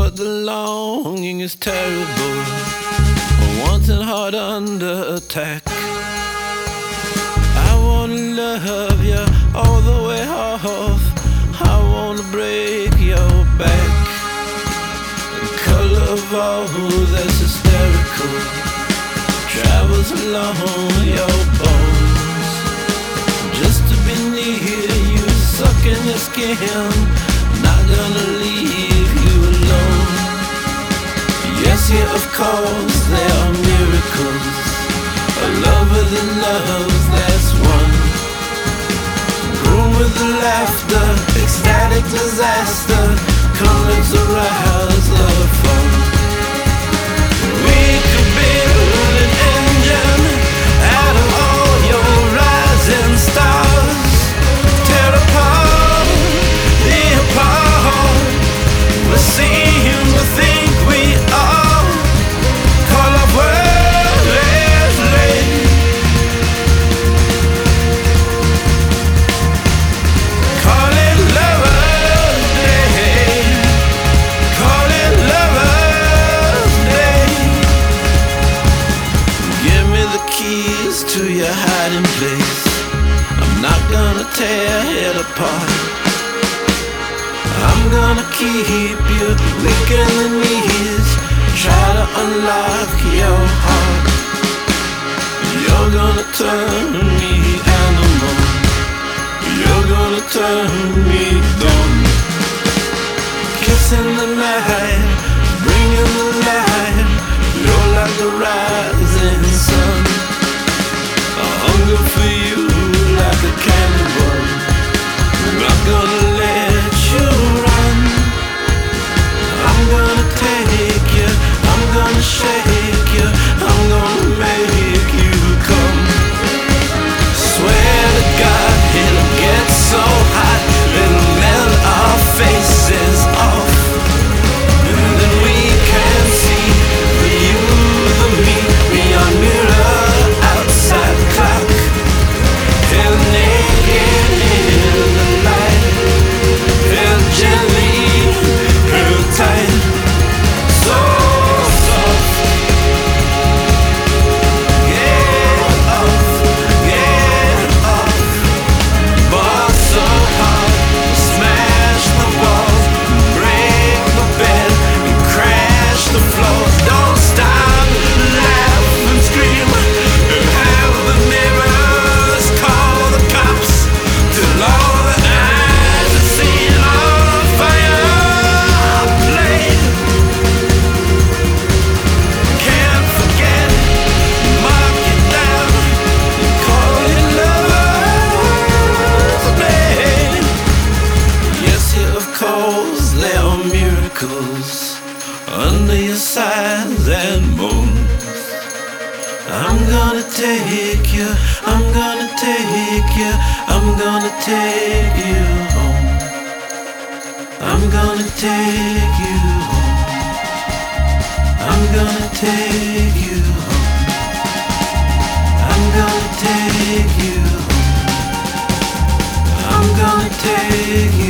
but the longing is terrible. Wanting hard under attack. I wanna love you all the way off. I wanna break your back. The color of all that's hysterical travels along your bones. Just to be near you, sucking your skin, not gonna leave you alone. Yes, yeah, of course, there are miracles. A lover that loves, that's one. Grown with the laughter, ecstatic disaster. Come, let's arouse the fun. We could build an engine out of all your rising stars. Tear apart the apart. We seem to think we are. Call up worldly. Call it Lover's Day. Call it Lover's Day. Give me the keys to your hiding place. I'm not gonna tear it apart. I'm gonna keep you weak in the knees. Try to unlock your heart. You're gonna turn me animal. You're gonna turn me dumb. Kissing the night, bringing the light. You're like the rising sun. I hunger for you like a cannibal. I'm not gonna let you run. I'm gonna take you, I'm gonna shake you, I'm gonna make you come. Swear to God, it'll get so hot, it'll melt our faces off. And then we can see the you, the me, beyond mirror, outside clock. Held naked in the light, held gently, held tight, so soft. Get off, but so hard. Smash the walls, break the bed, and crash the floors. Don't stop, laugh and scream, and have the neighbors call the cops till all the eyes are seeing all the fire blade. Can't forget, mark it down, and call it Lover's Day. Yes, yeah, of course, there are miracles under your sighs and moans. I'm gonna take you, I'm gonna take you, I'm gonna take you home. I'm gonna take you home. I'm gonna take you home. I'm gonna take you home. I'm gonna take you